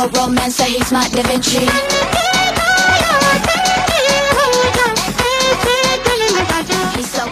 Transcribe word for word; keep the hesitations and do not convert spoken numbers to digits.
no romancer, he's my Da Vinci. He's so